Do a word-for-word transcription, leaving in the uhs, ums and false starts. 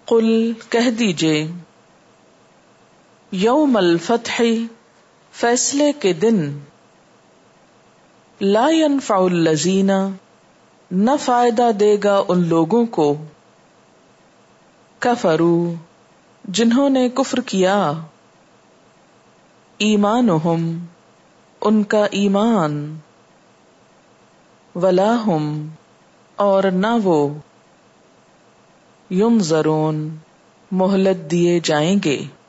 कुल कह दीजिए, यौमल फत्ह फैसले के दिन, ला यनफउल लजीना न फायदा देगा उन लोगों को, कफरू जिन्होंने कुफ्र किया, ईमानुहुम उनका ईमान, वलाहुम और न वो, युनज़रून मोहलत दिए जाएंगे।